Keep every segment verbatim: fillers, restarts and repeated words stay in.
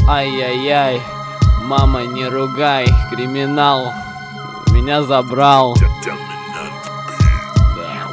Ай-яй-яй, мама, не ругай, криминал меня забрал. Да.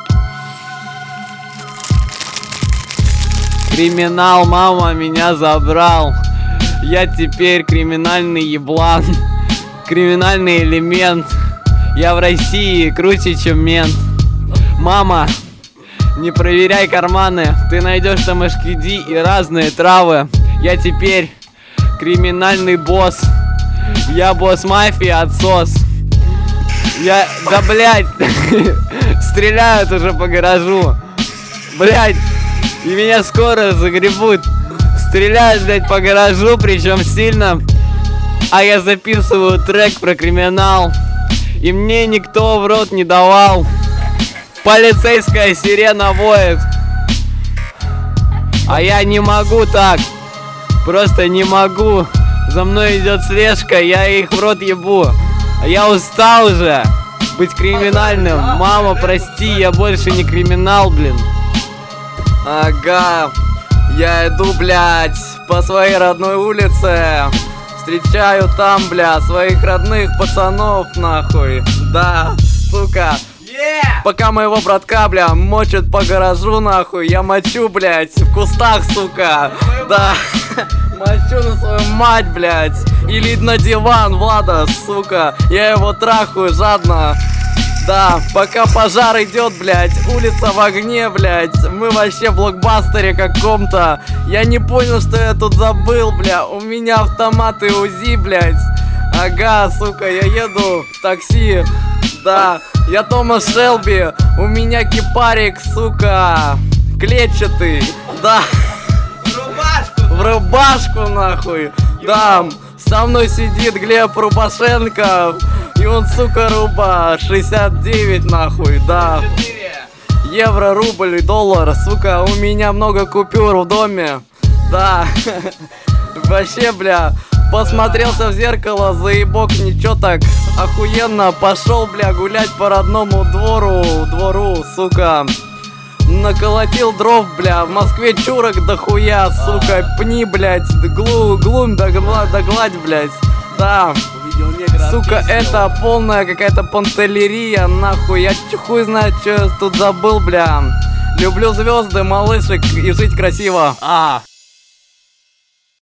Криминал, мама, меня забрал. Я теперь криминальный еблан, криминальный элемент. Я в России круче, чем мент. Мама, не проверяй карманы, ты найдешь там эшкиди и разные травы. Я теперь криминальный босс. Я босс мафии, отсос. Я, да блять, стреляют уже по гаражу. Блять, и меня скоро загребут. Стреляют, блять, по гаражу, причем сильно. А я записываю трек про криминал, и мне никто в рот не давал. Полицейская сирена воет, а я не могу так, просто не могу. За мной идет слежка, я их в рот ебу. Я устал уже быть криминальным. Мама, прости, я больше не криминал, блин. Ага, я иду, блядь, по своей родной улице. Встречаю там, бля, своих родных пацанов, нахуй. Да, сука. Пока моего братка, бля, мочат по гаражу, нахуй, я мочу, блядь, в кустах, сука. Да, мочу на свою мать, блядь. Или на диван Влада, сука. Я его трахаю жадно. Да, пока пожар идет, блядь, улица в огне, блядь. Мы вообще в блокбастере каком-то. Я не понял, что я тут забыл, бля. У меня автомат и УЗИ, блядь. Ага, сука, я еду в такси. Да, я Томас Шелби. У меня кипарик, сука, клетчатый. Да. В рубашку. В рубашку, нахуй. Да, со мной сидит Глеб Рубашенко. И он, сука, руба шестьдесят девять, нахуй, да. Евро, рубль и доллар, сука, у меня много купюр в доме. Да. Вообще, бля, посмотрелся в зеркало, заебок, ничего так охуенно. Пошел, бля, гулять по родному двору, двору, сука. Наколотил дров, бля, в Москве чурок дохуя, сука. Пни, блядь, глу, глум да гладь, блядь. Да. Сука, это полная какая-то пантелерия, нахуй. Я хуй знает, что я тут забыл, бля. Люблю звезды, малышек и жить красиво. А.